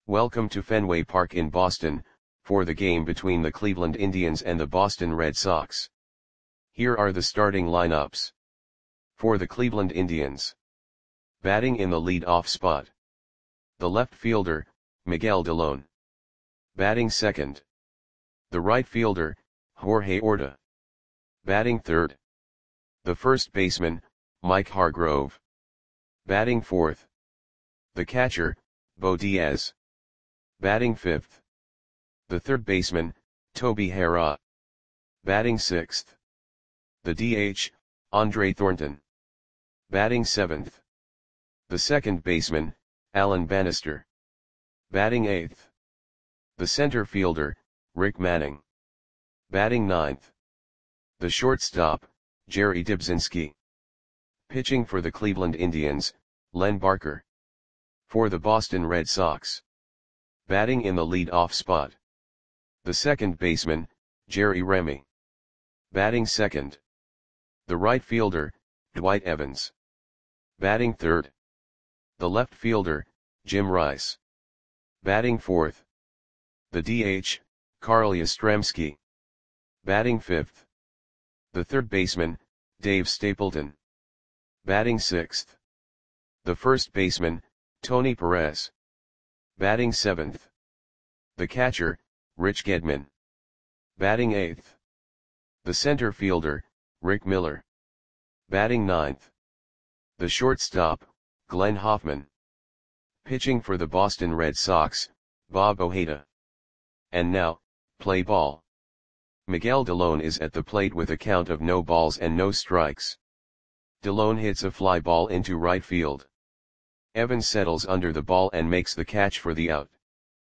Welcome to Fenway Park in Boston, for the game between the Cleveland Indians and the Boston Red Sox. Here are the starting lineups. For the Cleveland Indians. Batting in the lead-off spot. The left fielder, Miguel Dellon. Batting second. The right fielder, Jorge Orta. Batting third. The first baseman, Mike Hargrove. Batting fourth. The catcher, Bo Diaz. Batting fifth. The third baseman, Toby Harrah. Batting sixth. The DH, Andre Thornton. Batting seventh. The second baseman, Alan Bannister. Batting eighth. The center fielder, Rick Manning. Batting ninth. The shortstop, Jerry Dybzinski. Pitching for the Cleveland Indians, Len Barker. For the Boston Red Sox. Batting in the lead-off spot. The second baseman, Jerry Remy. Batting second. The right fielder, Dwight Evans. Batting third. The left fielder, Jim Rice. Batting fourth. The DH, Carl Yastrzemski. Batting fifth. The third baseman, Dave Stapleton. Batting sixth. The first baseman, Tony Perez. Batting seventh. The catcher, Rich Gedman. Batting eighth. The center fielder, Rick Miller. Batting ninth. The shortstop, Glenn Hoffman. Pitching for the Boston Red Sox, Bob Ojeda. And now, play ball. Miguel Dellon is at the plate with a count of no balls and no strikes. Dellon hits a fly ball into right field. Evans settles under the ball and makes the catch for the out.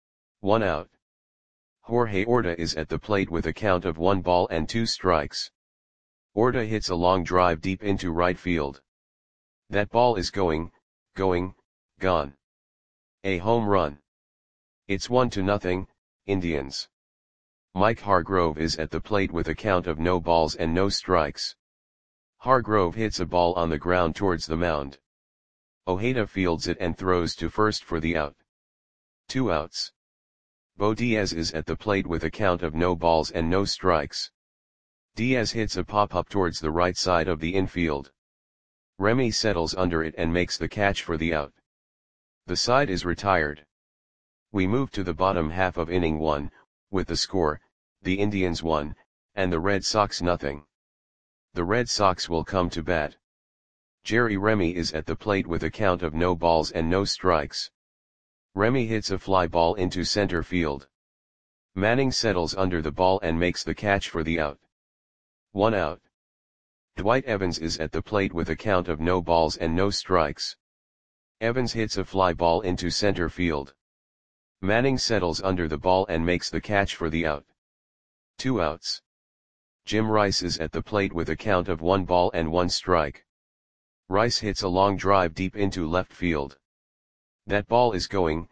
1 out. Jorge Orta is at the plate with a count of 1 ball and 2 strikes. Orta hits a long drive deep into right field. That ball is going, gone. A home run. It's 1-0, Indians. Mike Hargrove is at the plate with a count of no balls and no strikes. Hargrove hits a ball on the ground towards the mound. Ojeda fields it and throws to first for the out. 2 outs. Bo Diaz is at the plate with a count of no balls and no strikes. Diaz hits a pop-up towards the right side of the infield. Remy settles under it and makes the catch for the out. The side is retired. We move to the bottom half of inning 1, with the score, the Indians 1, and the Red Sox 0. The Red Sox will come to bat. Jerry Remy is at the plate with a count of no balls and no strikes. Remy hits a fly ball into center field. Manning settles under the ball and makes the catch for the out. 1 out. Dwight Evans is at the plate with a count of no balls and no strikes. Evans hits a fly ball into center field. Manning settles under the ball and makes the catch for the out. 2 outs. Jim Rice is at the plate with a count of 1 ball and 1 strike. Rice hits a long drive deep into left field. That ball is going,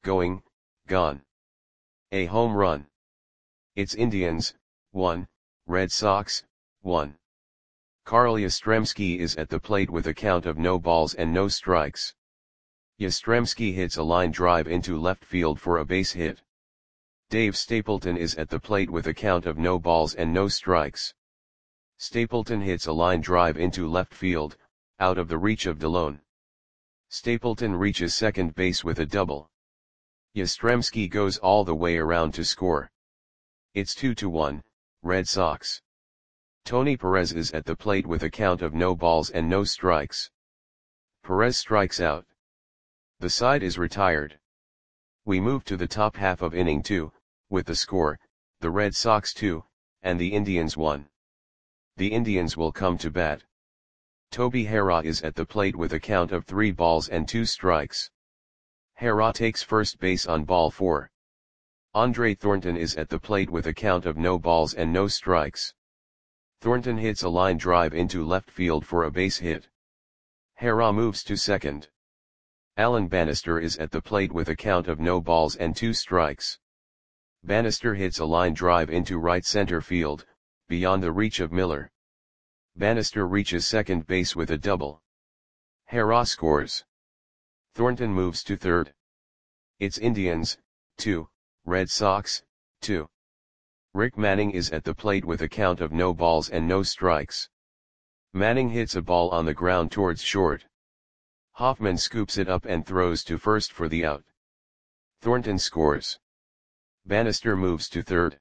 gone. A home run. It's Indians, 1, Red Sox, 1. Carl Yastrzemski is at the plate with a count of no balls and no strikes. Yastrzemski hits a line drive into left field for a base hit. Dave Stapleton is at the plate with a count of no balls and no strikes. Stapleton hits a line drive into left field, out of the reach of Dellon. Stapleton reaches second base with a double. Yastrzemski goes all the way around to score. It's 2-1, Red Sox. Tony Perez is at the plate with a count of no balls and no strikes. Perez strikes out. The side is retired. We move to the top half of inning 2, with the score, the Red Sox 2, and the Indians 1. The Indians will come to bat. Toby Harrah is at the plate with a count of 3 balls and 2 strikes. Harrah takes first base on ball 4. Andre Thornton is at the plate with a count of no balls and no strikes. Thornton hits a line drive into left field for a base hit. Harrah moves to second. Alan Bannister is at the plate with a count of no balls and 2 strikes. Bannister hits a line drive into right center field, beyond the reach of Miller. Bannister reaches second base with a double. Harrah scores. Thornton moves to third. It's Indians, 2, Red Sox, 2. Rick Manning is at the plate with a count of no balls and no strikes. Manning hits a ball on the ground towards short. Hoffman scoops it up and throws to first for the out. Thornton scores. Bannister moves to third.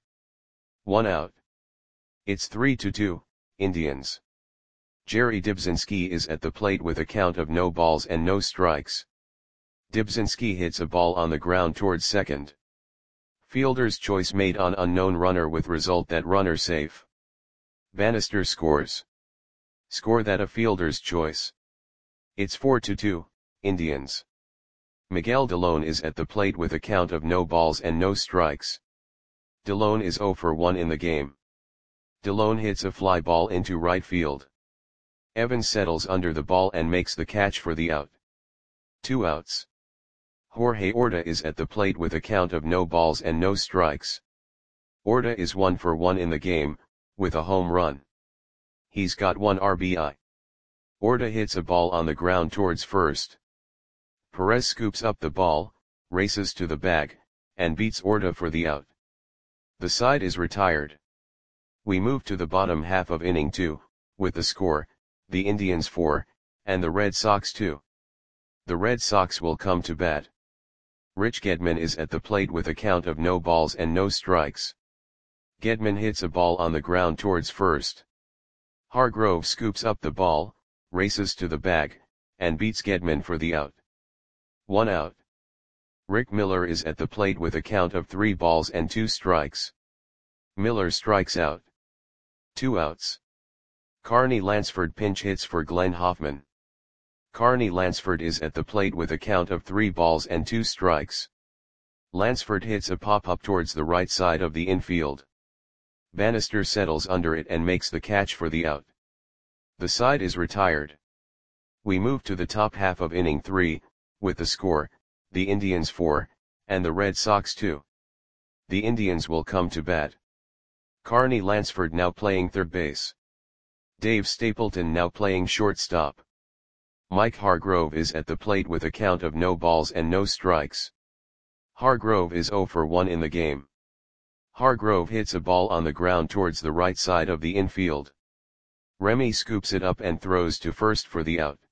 1 out. It's 3-2, Indians. Jerry Dybzinski is at the plate with a count of no balls and no strikes. Dybzinski hits a ball on the ground towards second. Fielder's choice made on unknown runner with result that runner safe. Bannister scores. Score that a fielder's choice. It's 4-2, Indians. Miguel Delone is at the plate with a count of no balls and no strikes. Delone is 0 for 1 in the game. Delone hits a fly ball into right field. Evans settles under the ball and makes the catch for the out. 2 outs. Jorge Orta is at the plate with a count of no balls and no strikes. Orta is 1 for 1 in the game, with a home run. He's got 1 RBI. Orta hits a ball on the ground towards first. Perez scoops up the ball, races to the bag, and beats Orta for the out. The side is retired. We move to the bottom half of inning 2, with the score, the Indians 4, and the Red Sox 2. The Red Sox will come to bat. Rich Gedman is at the plate with a count of no balls and no strikes. Gedman hits a ball on the ground towards first. Hargrove scoops up the ball, races to the bag, and beats Gedman for the out. 1 out. Rick Miller is at the plate with a count of 3 balls and 2 strikes. Miller strikes out. 2 outs. Carney Lansford pinch hits for Glenn Hoffman. Carney Lansford is at the plate with a count of 3 balls and 2 strikes. Lansford hits a pop-up towards the right side of the infield. Bannister settles under it and makes the catch for the out. The side is retired. We move to the top half of inning 3, with the score, the Indians 4, and the Red Sox 2. The Indians will come to bat. Carney Lansford now playing third base. Dave Stapleton now playing shortstop. Mike Hargrove is at the plate with a count of no balls and no strikes. Hargrove is 0 for 1 in the game. Hargrove hits a ball on the ground towards the right side of the infield. Remy scoops it up and throws to first for the out.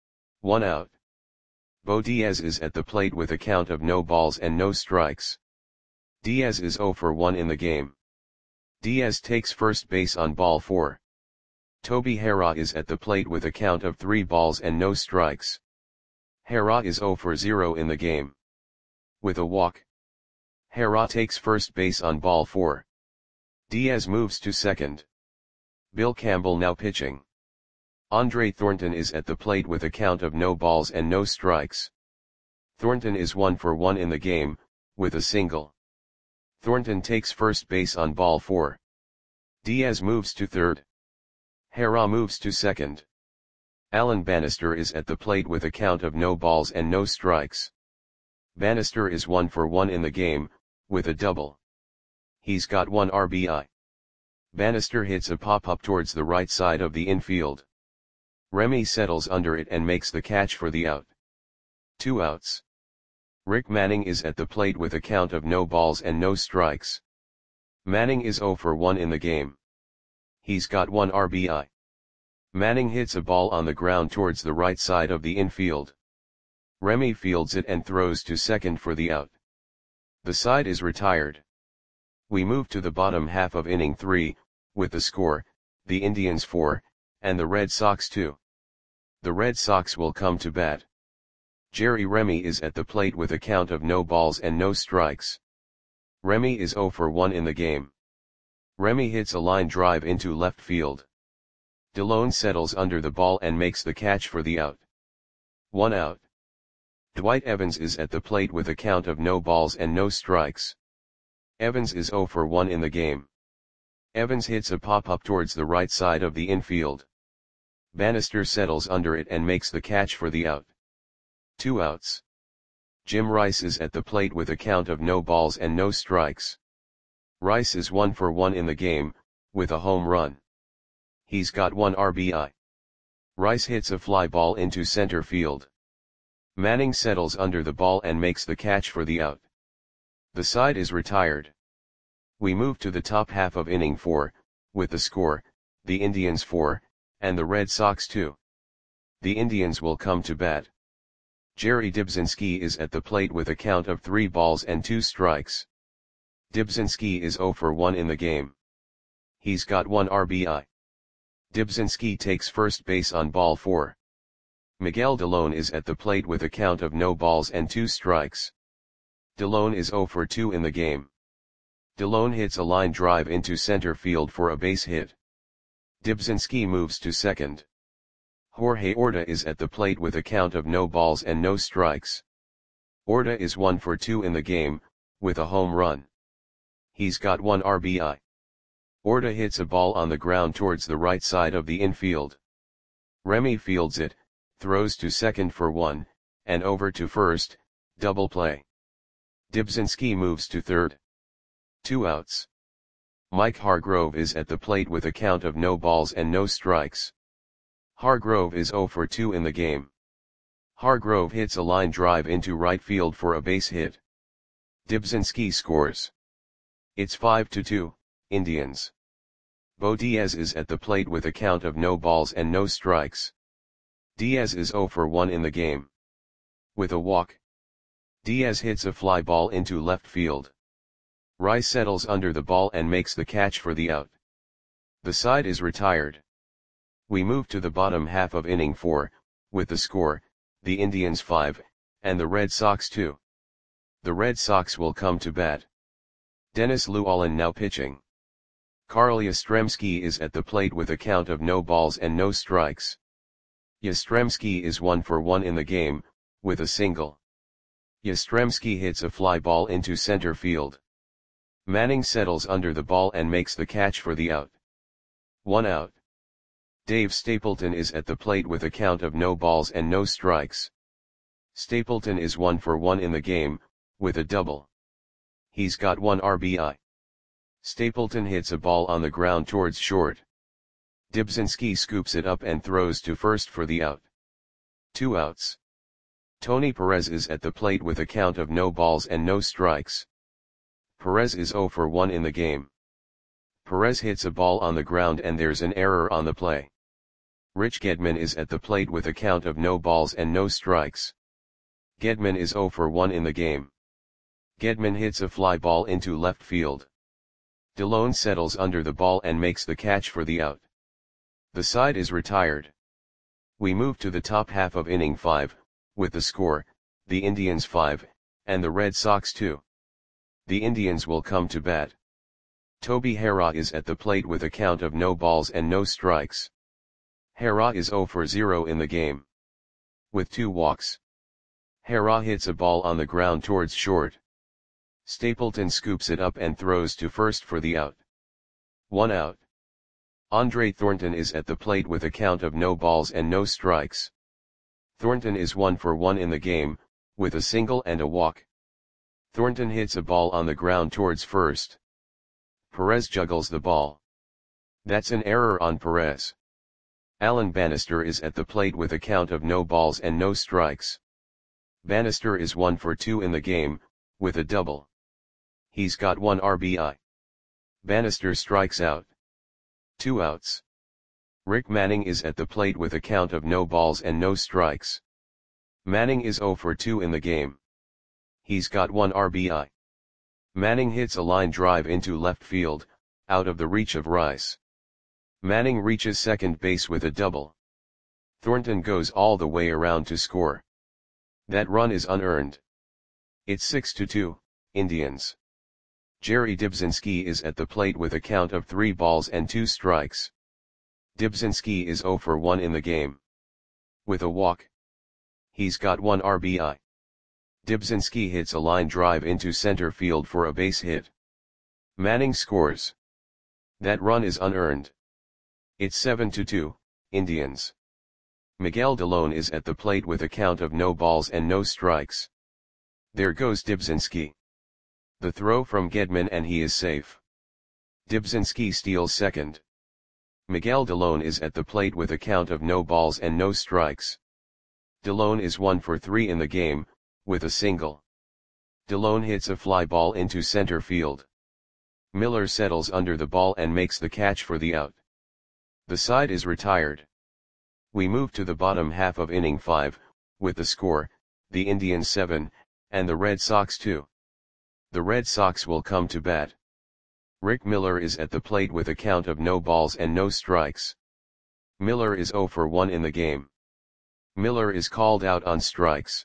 1 out. Bo Diaz is at the plate with a count of no balls and no strikes. Diaz is 0 for 1 in the game. Diaz takes first base on ball 4. Toby Harrah is at the plate with a count of 3 balls and no strikes. Harrah is 0 for 0 in the game. With a walk. Harrah takes first base on ball 4. Diaz moves to second. Bill Campbell now pitching. Andre Thornton is at the plate with a count of no balls and no strikes. Thornton is 1 for 1 in the game, with a single. Thornton takes first base on ball 4. Diaz moves to third. Harrah moves to second. Alan Bannister is at the plate with a count of no balls and no strikes. Bannister is 1 for 1 in the game, with a double. He's got 1 RBI. Bannister hits a pop-up towards the right side of the infield. Remy settles under it and makes the catch for the out. 2 outs. Rick Manning is at the plate with a count of no balls and no strikes. Manning is 0 for 1 in the game. He's got 1 RBI. Manning hits a ball on the ground towards the right side of the infield. Remy fields it and throws to second for the out. The side is retired. We move to the bottom half of inning 3, with the score, the Indians 4, and the Red Sox 2. The Red Sox will come to bat. Jerry Remy is at the plate with a count of no balls and no strikes. Remy is 0 for 1 in the game. Remy hits a line drive into left field. Delone settles under the ball and makes the catch for the out. 1 out. Dwight Evans is at the plate with a count of no balls and no strikes. Evans is 0 for 1 in the game. Evans hits a pop-up towards the right side of the infield. Bannister settles under it and makes the catch for the out. 2 outs. Jim Rice is at the plate with a count of no balls and no strikes. Rice is 1 for 1 in the game, with a home run. He's got 1 RBI. Rice hits a fly ball into center field. Manning settles under the ball and makes the catch for the out. The side is retired. We move to the top half of inning 4, with the score, the Indians 4, and the Red Sox 2. The Indians will come to bat. Jerry Dybzinski is at the plate with a count of 3 balls and 2 strikes. Dybzinski is 0 for 1 in the game. He's got 1 RBI. Dybzinski takes first base on ball 4. Miguel Delone is at the plate with a count of no balls and 2 strikes. Delone is 0 for 2 in the game. Delone hits a line drive into center field for a base hit. Dybzinski moves to second. Jorge Orta is at the plate with a count of no balls and no strikes. Orta is 1 for 2 in the game, with a home run. He's got 1 RBI. Orta hits a ball on the ground towards the right side of the infield. Remy fields it, throws to second for 1, and over to first, double play. Dybzinski moves to third. 2 outs. Mike Hargrove is at the plate with a count of no balls and no strikes. Hargrove is 0 for 2 in the game. Hargrove hits a line drive into right field for a base hit. Dybzinski scores. It's 5-2, Indians. Bo Diaz is at the plate with a count of no balls and no strikes. Diaz is 0 for 1 in the game. With a walk. Diaz hits a fly ball into left field. Rice settles under the ball and makes the catch for the out. The side is retired. We move to the bottom half of inning 4, with the score, the Indians 5, and the Red Sox 2. The Red Sox will come to bat. Dennis Llewellyn now pitching. Carl Yastrzemski is at the plate with a count of no balls and no strikes. Yastrzemski is 1 for 1 in the game, with a single. Yastrzemski hits a fly ball into center field. Manning settles under the ball and makes the catch for the out. 1 out. Dave Stapleton is at the plate with a count of no balls and no strikes. Stapleton is 1 for 1 in the game, with a double. He's got 1 RBI. Stapleton hits a ball on the ground towards short. Dybzinski scoops it up and throws to first for the out. 2 outs. Tony Perez is at the plate with a count of no balls and no strikes. Perez is 0 for 1 in the game. Perez hits a ball on the ground and there's an error on the play. Rich Gedman is at the plate with a count of no balls and no strikes. Gedman is 0 for 1 in the game. Gedman hits a fly ball into left field. Delone settles under the ball and makes the catch for the out. The side is retired. We move to the top half of inning 5, with the score, the Indians 5, and the Red Sox 2. The Indians will come to bat. Toby Harrah is at the plate with a count of no balls and no strikes. Harrah is 0 for 0 in the game. With 2 walks. Harrah hits a ball on the ground towards short. Stapleton scoops it up and throws to first for the out. 1 out. Andre Thornton is at the plate with a count of no balls and no strikes. Thornton is 1 for 1 in the game, with a single and a walk. Thornton hits a ball on the ground towards first. Perez juggles the ball. That's an error on Perez. Alan Bannister is at the plate with a count of no balls and no strikes. Bannister is 1 for 2 in the game, with a double. He's got 1 RBI. Bannister strikes out. 2 outs. Rick Manning is at the plate with a count of no balls and no strikes. Manning is 0 for 2 in the game. He's got 1 RBI. Manning hits a line drive into left field, out of the reach of Rice. Manning reaches second base with a double. Thornton goes all the way around to score. That run is unearned. It's 6-2, Indians. Jerry Dybzinski is at the plate with a count of 3 balls and 2 strikes. Dybzinski is 0 for 1 in the game. With a walk. He's got 1 RBI. Dybzinski hits a line drive into center field for a base hit. Manning scores. That run is unearned. It's 7-2, Indians. Miguel Delone is at the plate with a count of no balls and no strikes. There goes Dybzinski. The throw from Gedman and he is safe. Dybzinski steals second. Miguel Delone is at the plate with a count of no balls and no strikes. Delone is 1 for 3 in the game, with a single. Delone hits a fly ball into center field. Miller settles under the ball and makes the catch for the out. The side is retired. We move to the bottom half of inning 5, with the score, the Indians 7, and the Red Sox 2. The Red Sox will come to bat. Rick Miller is at the plate with a count of no balls and no strikes. Miller is 0 for 1 in the game. Miller is called out on strikes.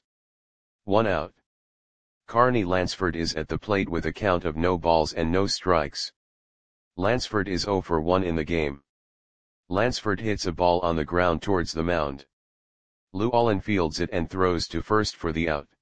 1 out. Carney Lansford is at the plate with a count of no balls and no strikes. Lansford is 0 for 1 in the game. Lansford hits a ball on the ground towards the mound. Llewellyn fields it and throws to first for the out.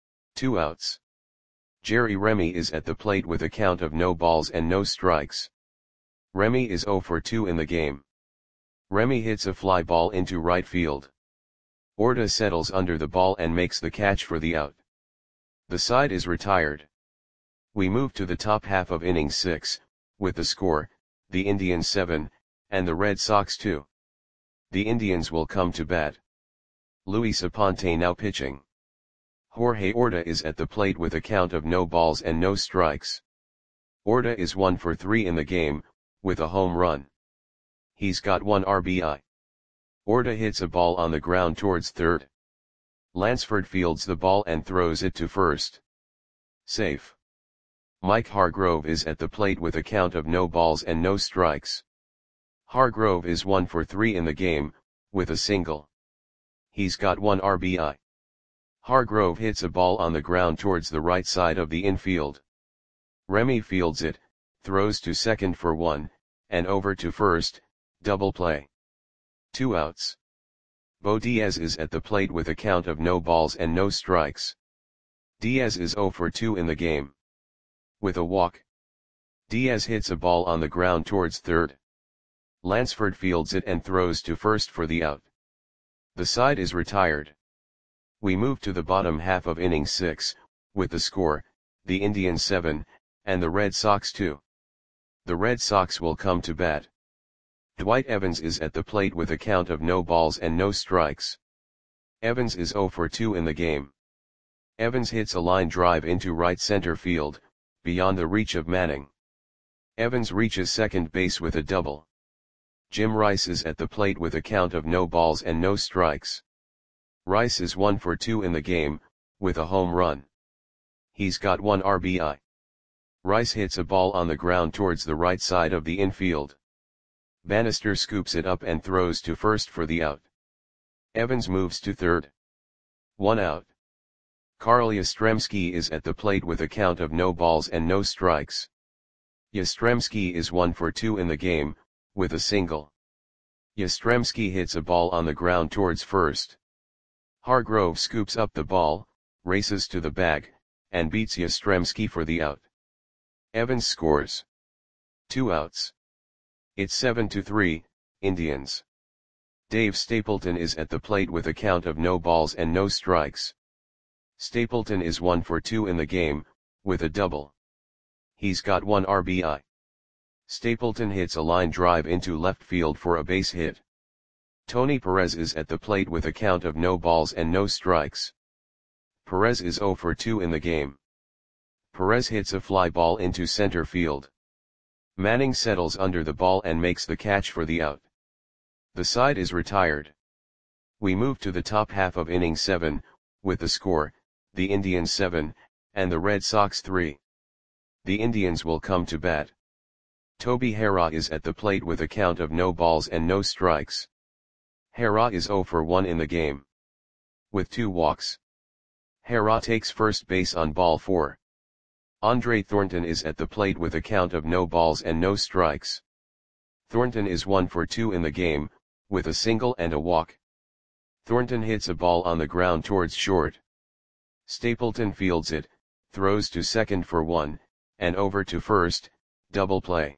2 outs. Jerry Remy is at the plate with a count of no balls and no strikes. Remy is 0 for 2 in the game. Remy hits a fly ball into right field. Orta settles under the ball and makes the catch for the out. The side is retired. We move to the top half of inning 6, with the score, the Indians 7, and the Red Sox 2. The Indians will come to bat. Luis Aponte now pitching. Jorge Orta is at the plate with a count of no balls and no strikes. Orta is 1 for 3 in the game, with a home run. He's got 1 RBI. Orta hits a ball on the ground towards third. Lansford fields the ball and throws it to first. Safe. Mike Hargrove is at the plate with a count of no balls and no strikes. Hargrove is 1 for 3 in the game, with a single. He's got 1 RBI. Hargrove hits a ball on the ground towards the right side of the infield. Remy fields it, throws to second for 1, and over to first, double play. 2 outs. Bo Diaz is at the plate with a count of no balls and no strikes. Diaz is 0 for 2 in the game. With a walk. Diaz hits a ball on the ground towards third. Lansford fields it and throws to first for the out. The side is retired. We move to the bottom half of inning 6, with the score, the Indians 7, and the Red Sox 2. The Red Sox will come to bat. Dwight Evans is at the plate with a count of no balls and no strikes. Evans is 0 for 2 in the game. Evans hits a line drive into right center field, beyond the reach of Manning. Evans reaches second base with a double. Jim Rice is at the plate with a count of no balls and no strikes. Rice is 1 for 2 in the game, with a home run. He's got 1 RBI. Rice hits a ball on the ground towards the right side of the infield. Bannister scoops it up and throws to first for the out. Evans moves to third. 1 out. Carl Yastrzemski is at the plate with a count of no balls and no strikes. Yastrzemski is 1 for 2 in the game, with a single. Yastrzemski hits a ball on the ground towards first. Hargrove scoops up the ball, races to the bag, and beats Yastrzemski for the out. Evans scores. 2 outs. It's 7-3, Indians. Dave Stapleton is at the plate with a count of no balls and no strikes. Stapleton is 1 for 2 in the game, with a double. He's got 1 RBI. Stapleton hits a line drive into left field for a base hit. Tony Perez is at the plate with a count of no balls and no strikes. Perez is 0 for 2 in the game. Perez hits a fly ball into center field. Manning settles under the ball and makes the catch for the out. The side is retired. We move to the top half of inning 7, with the score, the Indians 7, and the Red Sox 3. The Indians will come to bat. Toby Harrah is at the plate with a count of no balls and no strikes. Harrah is 0 for 1 in the game. With 2 walks. Harrah takes first base on ball 4. Andre Thornton is at the plate with a count of no balls and no strikes. Thornton is 1 for 2 in the game, with a single and a walk. Thornton hits a ball on the ground towards short. Stapleton fields it, throws to second for 1, and over to first, double play.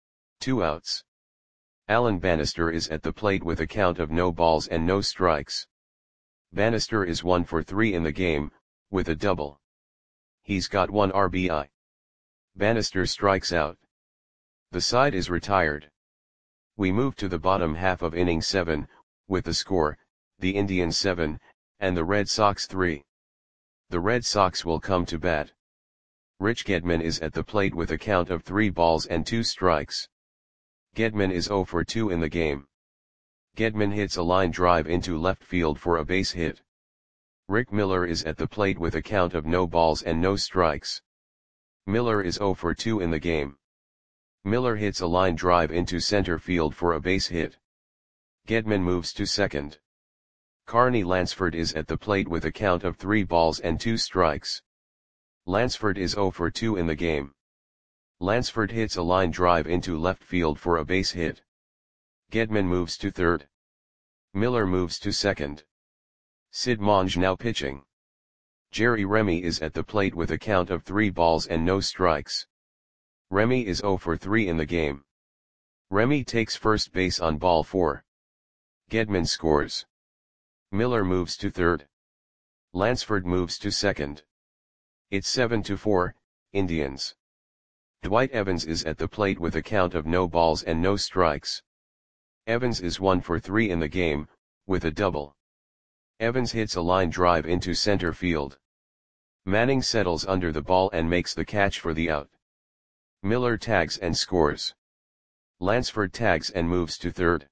2 outs. Alan Bannister is at the plate with a count of no balls and no strikes. Bannister is 1 for 3 in the game, with a double. He's got 1 RBI. Bannister strikes out. The side is retired. We move to the bottom half of inning 7, with the score, the Indians 7, and the Red Sox 3. The Red Sox will come to bat. Rich Gedman is at the plate with a count of 3 balls and 2 strikes. Gedman is 0 for 2 in the game. Gedman hits a line drive into left field for a base hit. Rick Miller is at the plate with a count of no balls and no strikes. Miller is 0 for 2 in the game. Miller hits a line drive into center field for a base hit. Gedman moves to second. Carney Lansford is at the plate with a count of 3 balls and 2 strikes. Lansford is 0 for 2 in the game. Lansford hits a line drive into left field for a base hit. Gedman moves to third. Miller moves to second. Sid Monge now pitching. Jerry Remy is at the plate with a count of 3 balls and no strikes. Remy is 0 for 3 in the game. Remy takes first base on ball 4. Gedman scores. Miller moves to third. Lansford moves to second. It's 7-4, Indians. Dwight Evans is at the plate with a count of no balls and no strikes. Evans is 1 for 3 in the game, with a double. Evans hits a line drive into center field. Manning settles under the ball and makes the catch for the out. Miller tags and scores. Lansford tags and moves to third.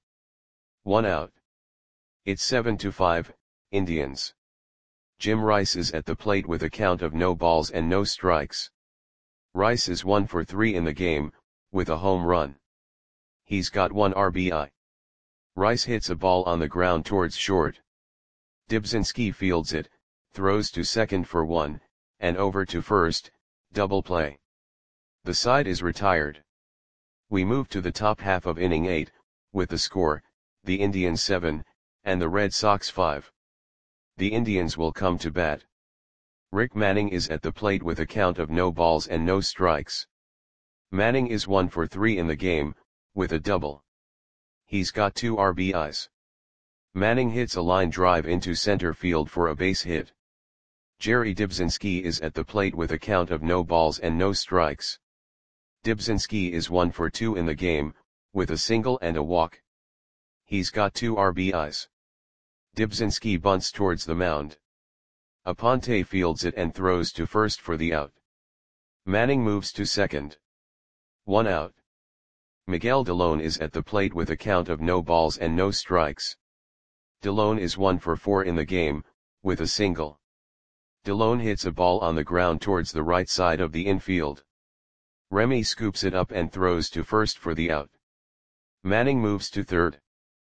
1 out. It's 7-5, Indians. Jim Rice is at the plate with a count of no balls and no strikes. Rice is 1 for 3 in the game, with a home run. He's got 1 RBI. Rice hits a ball on the ground towards short. Dibzinski fields it, throws to second for 1, and over to first, double play. The side is retired. We move to the top half of inning 8, with the score, the Indians 7, and the Red Sox 5. The Indians will come to bat. Rick Manning is at the plate with a count of no balls and no strikes. Manning is 1 for 3 in the game, with a double. He's got 2 RBIs. Manning hits a line drive into center field for a base hit. Jerry Dibzinski is at the plate with a count of no balls and no strikes. Dibzinski is 1 for 2 in the game, with a single and a walk. He's got 2 RBIs. Dibzinski bunts towards the mound. Aponte fields it and throws to first for the out. Manning moves to second. 1 out. Miguel Delone is at the plate with a count of no balls and no strikes. Delone is 1 for 4 in the game, with a single. Delone hits a ball on the ground towards the right side of the infield. Remy scoops it up and throws to first for the out. Manning moves to third.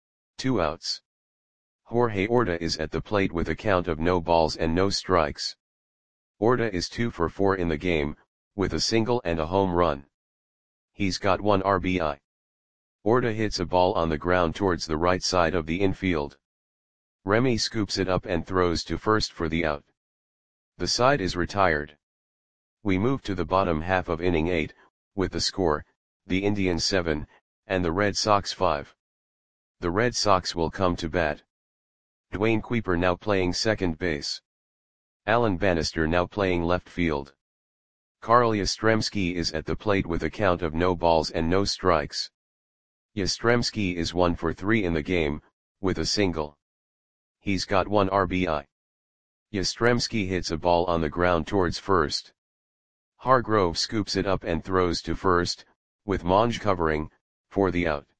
2 outs. Jorge Orta is at the plate with a count of no balls and no strikes. Orta is 2 for 4 in the game, with a single and a home run. He's got 1 RBI. Orta hits a ball on the ground towards the right side of the infield. Remy scoops it up and throws to first for the out. The side is retired. We move to the bottom half of inning 8, with the score, the Indians 7, and the Red Sox 5. The Red Sox will come to bat. Dwayne Kuiper now playing second base. Alan Bannister now playing left field. Carl Yastrzemski is at the plate with a count of no balls and no strikes. Yastrzemski is 1 for 3 in the game, with a single. He's got 1 RBI. Yastrzemski hits a ball on the ground towards first. Hargrove scoops it up and throws to first, with Monge covering, for the out.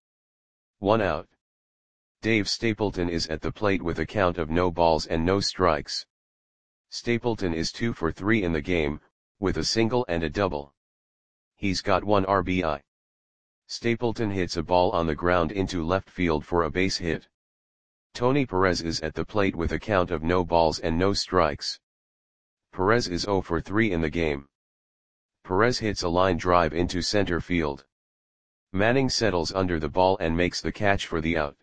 1 out. Dave Stapleton is at the plate with a count of no balls and no strikes. Stapleton is 2 for 3 in the game, with a single and a double. He's got 1 RBI. Stapleton hits a ball on the ground into left field for a base hit. Tony Perez is at the plate with a count of no balls and no strikes. Perez is 0 for 3 in the game. Perez hits a line drive into center field. Manning settles under the ball and makes the catch for the out.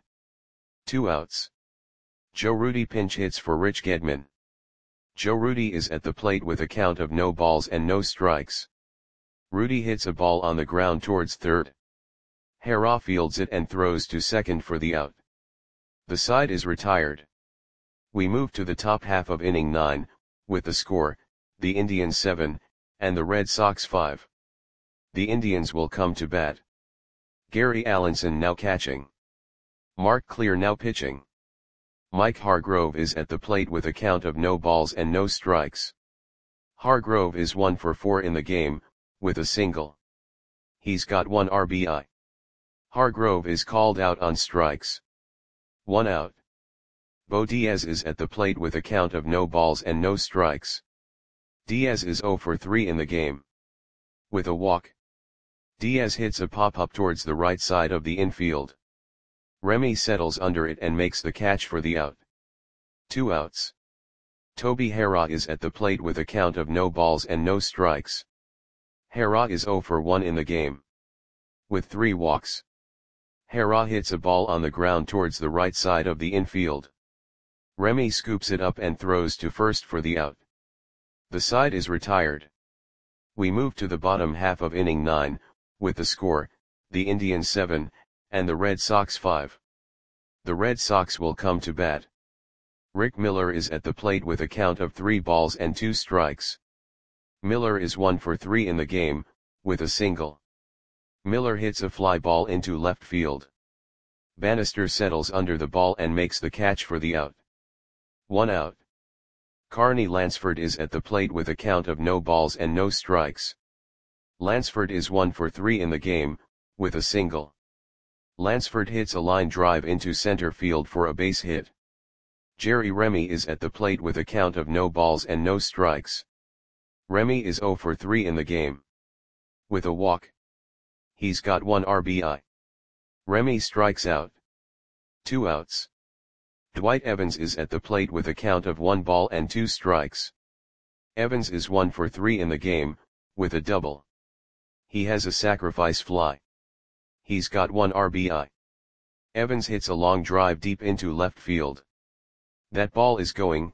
2 outs. Joe Rudi pinch hits for Rich Gedman. Joe Rudi is at the plate with a count of no balls and no strikes. Rudi hits a ball on the ground towards third. Harrah fields it and throws to second for the out. The side is retired. We move to the top half of inning 9, with the score, the Indians 7, and the Red Sox 5. The Indians will come to bat. Gary Allenson now catching. Mark Clear now pitching. Mike Hargrove is at the plate with a count of no balls and no strikes. Hargrove is 1 for 4 in the game, with a single. He's got 1 RBI. Hargrove is called out on strikes. 1 out. Bo Diaz is at the plate with a count of no balls and no strikes. Diaz is 0 for 3 in the game. With a walk. Diaz hits a pop-up towards the right side of the infield. Remy settles under it and makes the catch for the out. 2 outs. Toby Harrah is at the plate with a count of no balls and no strikes. Harrah is 0 for 1 in the game. With 3 walks. Harrah hits a ball on the ground towards the right side of the infield. Remy scoops it up and throws to first for the out. The side is retired. We move to the bottom half of inning 9, with the score, the Indians 7, and the Red Sox 5. The Red Sox will come to bat. Rick Miller is at the plate with a count of 3 balls and 2 strikes. Miller is 1 for 3 in the game, with a single. Miller hits a fly ball into left field. Bannister settles under the ball and makes the catch for the out. 1 out. Carney Lansford is at the plate with a count of no balls and no strikes. Lansford is 1 for 3 in the game, with a single. Lansford hits a line drive into center field for a base hit. Jerry Remy is at the plate with a count of no balls and no strikes. Remy is 0 for 3 in the game. With a walk. He's got 1 RBI. Remy strikes out. 2 outs. Dwight Evans is at the plate with a count of 1 ball and 2 strikes. Evans is 1 for 3 in the game, with a double. He has a sacrifice fly. He's got 1 RBI. Evans hits a long drive deep into left field. That ball is gone.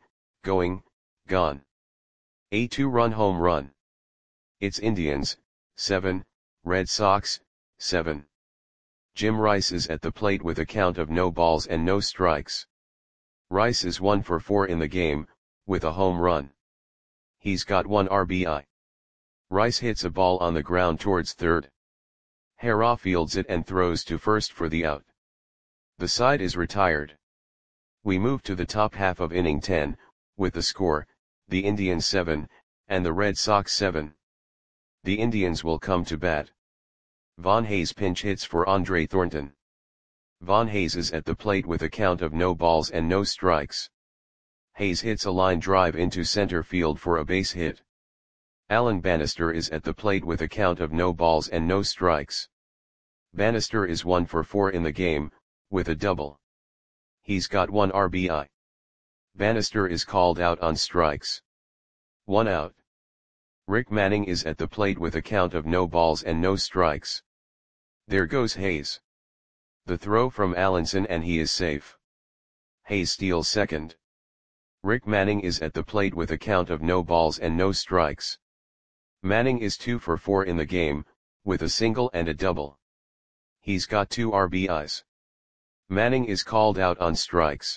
A 2-run home run. It's Indians, 7, Red Sox, 7. Jim Rice is at the plate with a count of no balls and no strikes. Rice is 1 for 4 in the game, with a home run. He's got 1 RBI. Rice hits a ball on the ground towards third. Harrah fields it and throws to first for the out. The side is retired. We move to the top half of inning 10, with the score, the Indians 7, and the Red Sox 7. The Indians will come to bat. Von Hayes pinch hits for Andre Thornton. Von Hayes is at the plate with a count of no balls and no strikes. Hayes hits a line drive into center field for a base hit. Alan Bannister is at the plate with a count of no balls and no strikes. Bannister is 1 for 4 in the game, with a double. He's got 1 RBI. Bannister is called out on strikes. 1 out. Rick Manning is at the plate with a count of no balls and no strikes. There goes Hayes. The throw from Allenson and he is safe. Hayes steals second. Rick Manning is at the plate with a count of no balls and no strikes. Manning is 2 for 4 in the game, with a single and a double. He's got 2 RBIs. Manning is called out on strikes.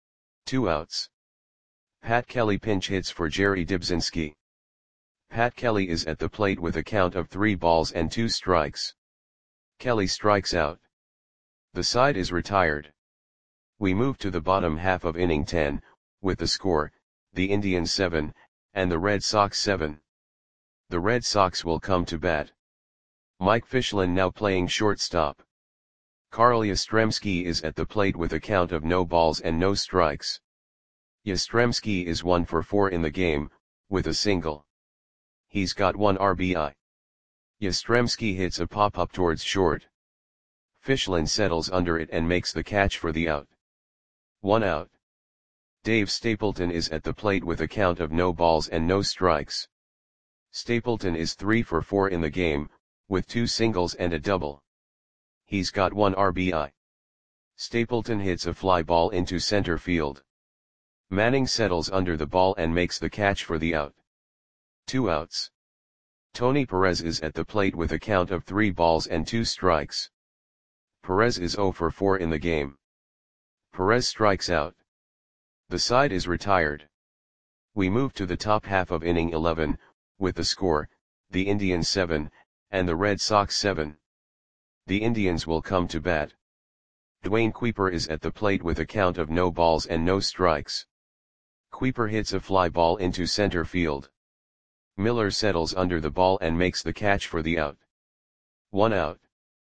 2 outs. Pat Kelly pinch hits for Jerry Dybzinski. Pat Kelly is at the plate with a count of 3 balls and 2 strikes. Kelly strikes out. The side is retired. We move to the bottom half of inning 10, with the score, the Indians 7, and the Red Sox 7. The Red Sox will come to bat. Mike Fichlin now playing shortstop. Carl Yastrzemski is at the plate with a count of no balls and no strikes. Yastrzemski is 1 for 4 in the game, with a single. He's got 1 RBI. Yastrzemski hits a pop-up towards short. Fichlin settles under it and makes the catch for the out. 1 out. Dave Stapleton is at the plate with a count of no balls and no strikes. Stapleton is 3 for 4 in the game, with 2 singles and a double. He's got 1 RBI. Stapleton hits a fly ball into center field. Manning settles under the ball and makes the catch for the out. 2 outs. Tony Perez is at the plate with a count of 3 balls and 2 strikes. Perez is 0 for 4 in the game. Perez strikes out. The side is retired. We move to the top half of inning 11, with the score, the Indians 7, and the Red Sox 7. The Indians will come to bat. Dwayne Kuiper is at the plate with a count of no balls and no strikes. Kuiper hits a fly ball into center field. Miller settles under the ball and makes the catch for the out. 1 out.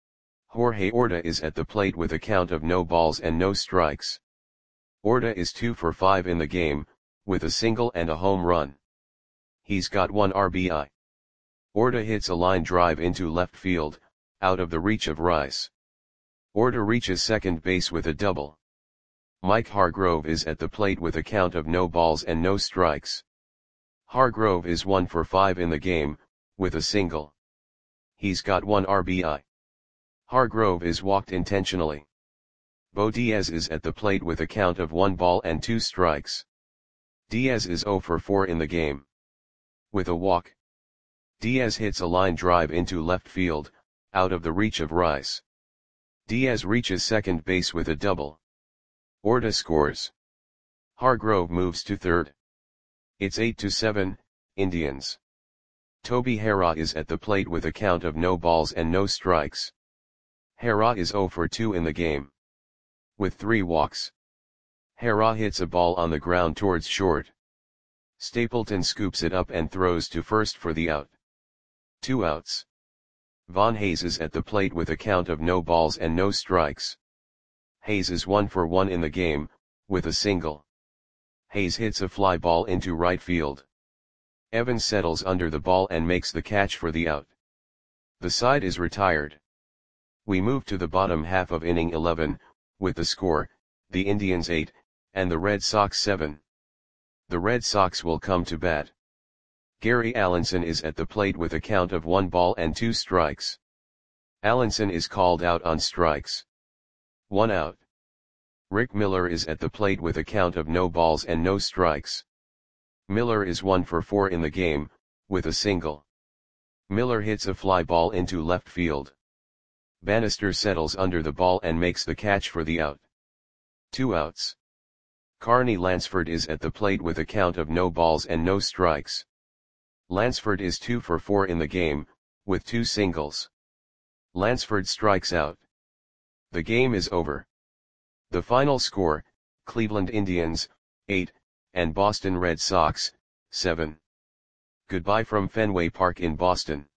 Jorge Orta is at the plate with a count of no balls and no strikes. Orta is 2 for 5 in the game, with a single and a home run. He's got 1 RBI. Orta hits a line drive into left field, out of the reach of Rice. Orta reaches second base with a double. Mike Hargrove is at the plate with a count of no balls and no strikes. Hargrove is 1 for 5 in the game, with a single. He's got 1 RBI. Hargrove is walked intentionally. Bo Diaz is at the plate with a count of 1 ball and 2 strikes. Diaz is 0 for 4 in the game. With a walk. Diaz hits a line drive into left field, out of the reach of Rice. Diaz reaches second base with a double. Orta scores. Hargrove moves to third. It's 8-7, Indians. Toby Harrah is at the plate with a count of no balls and no strikes. Harrah is 0 for 2 in the game. With 3 walks. Harrah hits a ball on the ground towards short. Stapleton scoops it up and throws to first for the out. 2 outs. Von Hayes is at the plate with a count of no balls and no strikes. Hayes is 1 for 1 in the game, with a single. Hayes hits a fly ball into right field. Evans settles under the ball and makes the catch for the out. The side is retired. We move to the bottom half of inning 11, with the score, the Indians 8, and the Red Sox 7. The Red Sox will come to bat. Gary Allenson is at the plate with a count of 1 ball and 2 strikes. Allenson is called out on strikes. 1 out. Rick Miller is at the plate with a count of no balls and no strikes. Miller is 1 for 4 in the game, with a single. Miller hits a fly ball into left field. Bannister settles under the ball and makes the catch for the out. 2 outs. Carney Lansford is at the plate with a count of no balls and no strikes. Lansford is 2 for 4 in the game, with 2 singles. Lansford strikes out. The game is over. The final score, Cleveland Indians, 8, and Boston Red Sox, 7. Goodbye from Fenway Park in Boston.